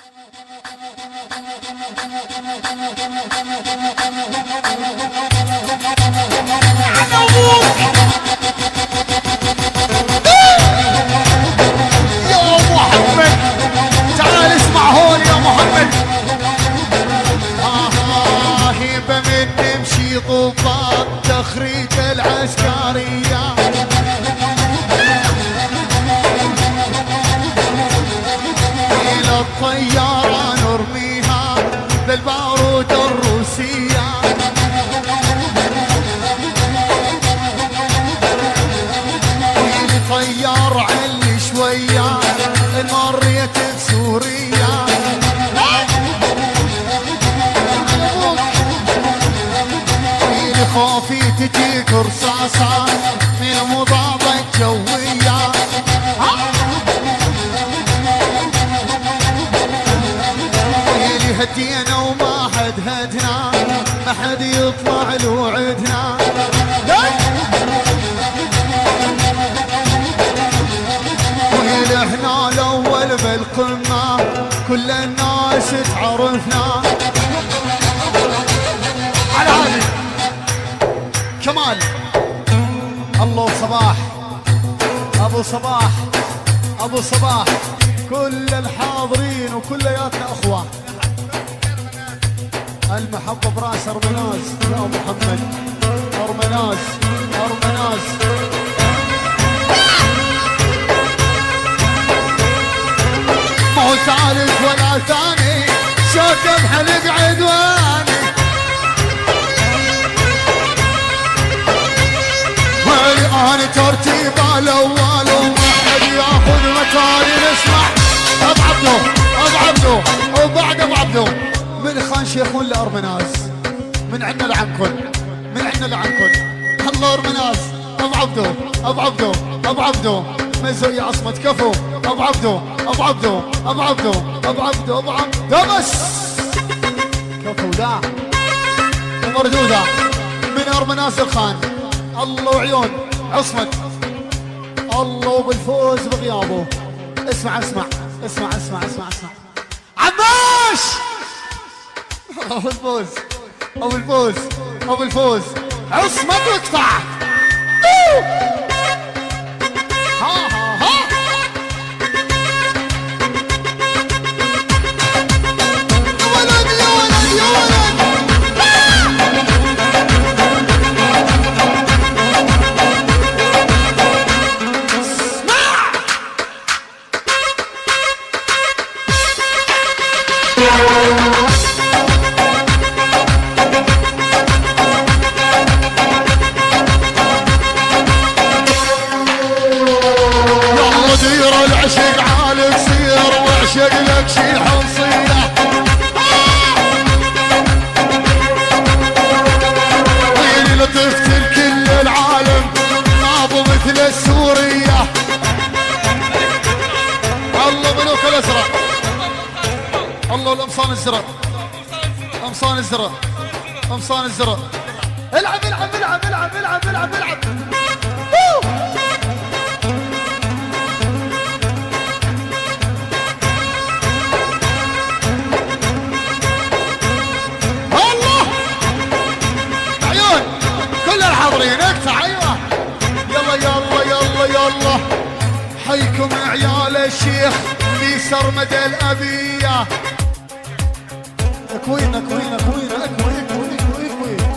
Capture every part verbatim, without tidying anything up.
طوفان تخريج العسكرية إلى الطيارة نرميها بالبارود الروسية إلى طيار علي شوية المرية بسوريا خوفي تجيك رصاصة من المضادة الجوية ويلي هدينا وما حد هدنا ما حد يطلع له عدنا ويلي احنا الاول بالقمة كل الناس تعرفنا على هذه كمال الله صباح ابو صباح ابو صباح كل الحاضرين وكلياتنا اخوه المحبه براس ارمناز يا محمد ارمناز ارمناز ما هو ثالث ولا ثاني شوكه بحلق عدواني أنا ترتيب الأول وما حد ياخذ مكاني نسمع أبو عبدو أبو عبدو وبعد أبو عبدو من خان شيخ ولا أرمناز من عندنا لعنكن من عندنا لعنكن الله أرمناز أبو عبدو أبو عبدو أبو عبدو مزوية عصمة كفو أبو عبدو أبو عبدو أبو عبدو أبو عبدو أبو عبدو بس كفو دا ومردودة من أرمناز الخان الله وعيون عصمت الله وبالفوز بغيابه اسمع اسمع اسمع اسمع اسمع اسمع عباس ابو الفوز ابو الفوز ابو الفوز عصمت واقطع ها ها ها ولد يا ولد يا ولد عشق لك شي حصيلة ويلي لطفت لكل العالم ابو مثل السورية الله ملوك الازرق الله القمصان الزرق قمصان الزرق قمصان الزرق العب العب العب العب العب العب العب اقطع ايوه يلا يلا يلا يلا حيكم عيال الشيخ في سرمدة الابيه اكوين اكوين اكوين اكوين اكوين اكوين اكوين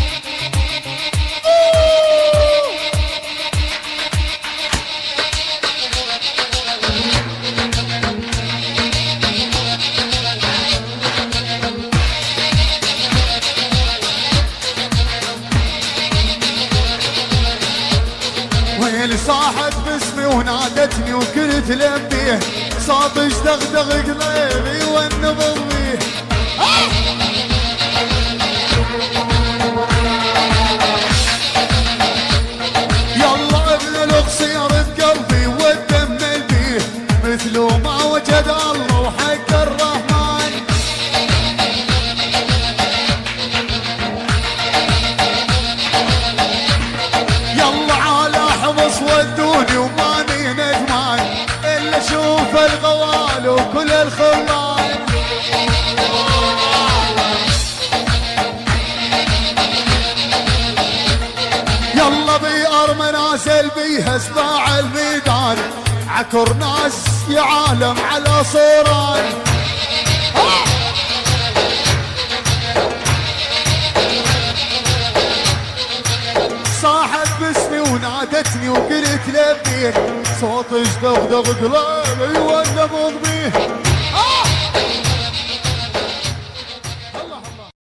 ويلي صاحت باسمي ونادتني وكنت لبيه صابش دغدغ قلبي والنبض بيه يلا ابن القصير بقلبي والدم بيه مثله ما وجد الله وحق الرحمن يلا على حمص ودوني وماني ندمان الا اشوف الغوال وكل الخلان اكبر منازل بيها سباع الميدان، عكر ناس يا عالم على صوران. صاحت باسمي ونادتني وقلت لبيك، صوت اشدغدغ قلبي ولا مضبيه.